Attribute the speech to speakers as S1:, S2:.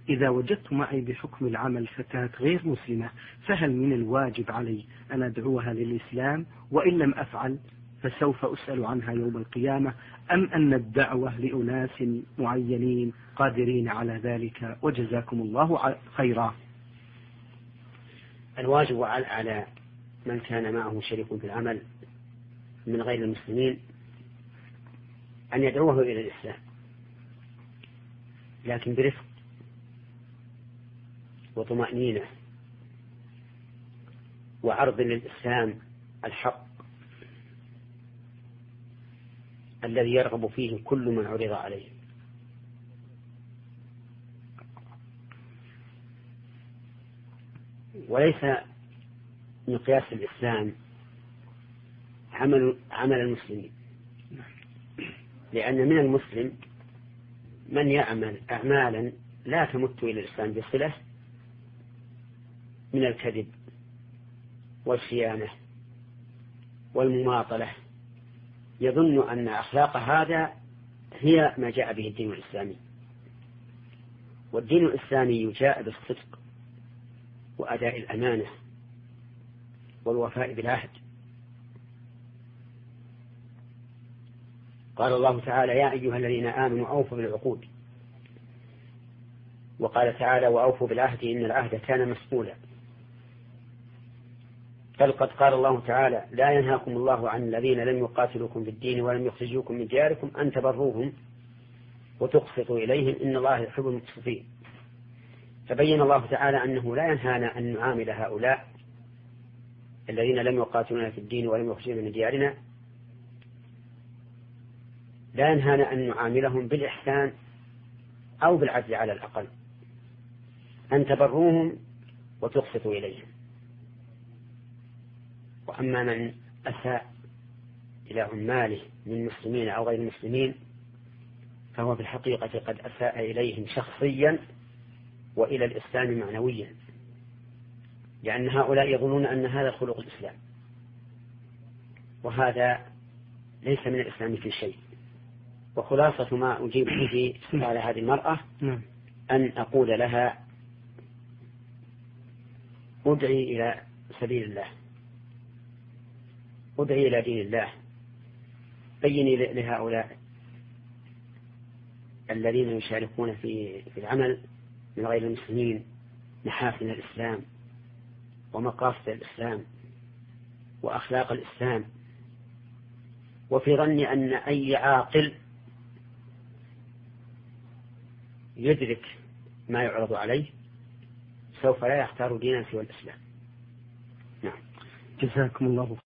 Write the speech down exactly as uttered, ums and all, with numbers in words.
S1: إذا وجدت معي بحكم العمل فتاة غير مسلمة فهل من الواجب علي أن أدعوها للإسلام؟ وإن لم أفعل فسوف أسأل عنها يوم القيامة، أم أن الدعوة لأناس معينين قادرين على ذلك؟ وجزاكم الله خيرا.
S2: الواجب على من كان معه شريك في العمل من غير المسلمين أن يدعوه إلى الإسلام، لكن برفق وطمأنينة وعرض للإسلام الحق الذي يرغب فيه كل من عرض عليه. وليس مقياس الإسلام عمل عمل المسلمين، لأن من المسلم من يعمل أعمالا لا تمت إلى الإسلام بصلة من الكذب والخيانة والمماطلة، يظن أن أخلاق هذا هي ما جاء به الدين الإسلامي. والدين الإسلامي جاء بالصدق وأداء الأمانة والوفاء بالعهد. قال الله تعالى: يا أيها الذين آمنوا أوفوا بالعقود. وقال تعالى: وأوفوا بالعهد إن العهد كان مسؤولا. بل قد قال الله تعالى: لا ينهاكم الله عن الذين لم يقاتلوكم في الدين ولم يخرجوكم من دياركم أن تبروهم وتقسطوا إليهم إن الله يحب المقسطين. فبين الله تعالى أنه لا ينهانا أن نعامل هؤلاء الذين لم يقاتلونا في الدين ولم يخرجونا من ديارنا، لا ينهانا أن نعاملهم بالإحسان أو بالعدل على الأقل، أن تبروهم وتقسطوا إليهم. وأما من أساء إلى عماله من مسلمين أو غير مسلمين فهو في الحقيقة قد أساء إليهم شخصيا وإلى الإسلام معنويا، لأن هؤلاء يظنون أن هذا خلق الإسلام، وهذا ليس من الإسلام في شيء. وخلاصة ما أجيب به على هذه المرأة أن أقول لها: ادعي إلى سبيل الله، ادعي إلى دين الله، بيني لهؤلاء الذين يشاركون في في العمل من غير المسلمين محاسن الإسلام ومقاصد الإسلام وأخلاق الإسلام. وفي ظني أن أي عاقل يدرك ما يعرض عليه سوف لا يختار دينا سوى الإسلام. نعم.
S1: جزاكم الله